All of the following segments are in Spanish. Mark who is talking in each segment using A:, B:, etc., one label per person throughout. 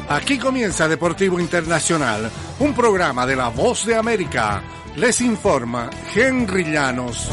A: Aquí comienza Deportivo Internacional, un programa de La Voz de América. Les informa Henry Llanos.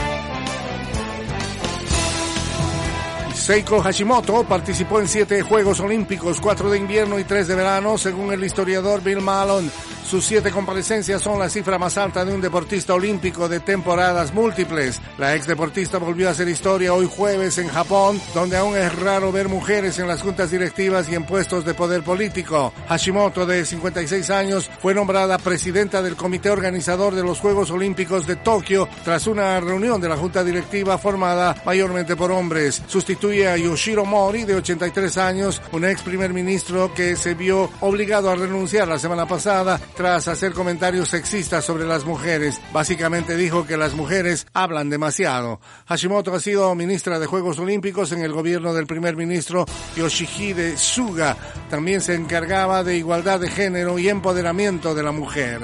A: Seiko Hashimoto participó en 7 Juegos Olímpicos, 4 de invierno y 3 de verano, según el historiador Bill Malone. Sus 7 comparecencias son la cifra más alta de un deportista olímpico de temporadas múltiples. La exdeportista volvió a hacer historia hoy jueves en Japón, donde aún es raro ver mujeres en las juntas directivas y en puestos de poder político. Hashimoto, de 56 años, fue nombrada presidenta del comité organizador de los Juegos Olímpicos de Tokio tras una reunión de la junta directiva formada mayormente por hombres. Sustituye a Yoshiro Mori, de 83 años, un ex primer ministro que se vio obligado a renunciar la semana pasada tras hacer comentarios sexistas sobre las mujeres. Básicamente dijo que las mujeres hablan demasiado. Hashimoto ha sido ministra de Juegos Olímpicos en el gobierno del primer ministro Yoshihide Suga. También se encargaba de igualdad de género y empoderamiento de la mujer.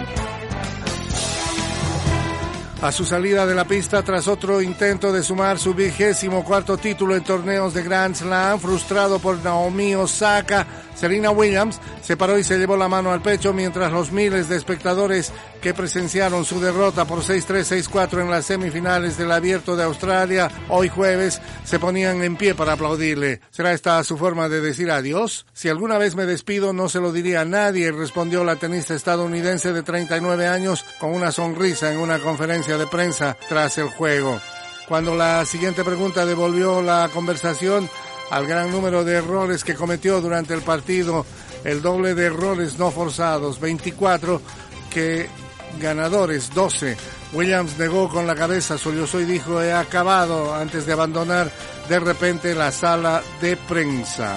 A: A su salida de la pista tras otro intento de sumar su 24º título en torneos de Grand Slam, frustrado por Naomi Osaka, Serena Williams se paró y se llevó la mano al pecho mientras los miles de espectadores que presenciaron su derrota por 6-3, 6-4 en las semifinales del Abierto de Australia hoy jueves se ponían en pie para aplaudirle. ¿Será esta su forma de decir adiós? Si alguna vez me despido no se lo diría a nadie, respondió la tenista estadounidense de 39 años con una sonrisa en una conferencia de prensa tras el juego. Cuando la siguiente pregunta devolvió la conversación al gran número de errores que cometió durante el partido, el doble de errores no forzados, 24, que ganadores, 12. Williams negó con la cabeza, sollozó y dijo: he acabado, antes de abandonar de repente la sala de prensa.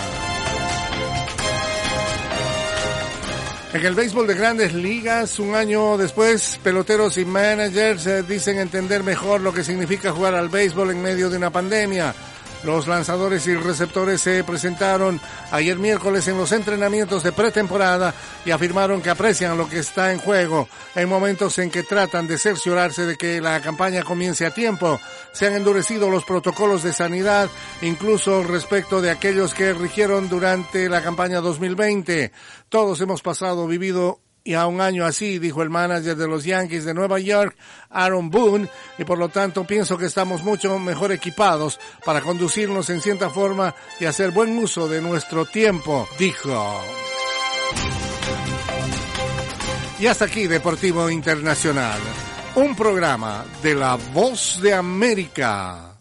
A: En el béisbol de Grandes Ligas, un año después, peloteros y managers dicen entender mejor lo que significa jugar al béisbol en medio de una pandemia. Los lanzadores y receptores se presentaron ayer miércoles en los entrenamientos de pretemporada y afirmaron que aprecian lo que está en juego. En momentos en que tratan de cerciorarse de que la campaña comience a tiempo, se han endurecido los protocolos de sanidad, incluso respecto de aquellos que rigieron durante la campaña 2020. Todos hemos vivido y a un año así, dijo el manager de los Yankees de Nueva York, Aaron Boone, y por lo tanto pienso que estamos mucho mejor equipados para conducirnos en cierta forma y hacer buen uso de nuestro tiempo, dijo. Y hasta aquí Deportivo Internacional, un programa de La Voz de América.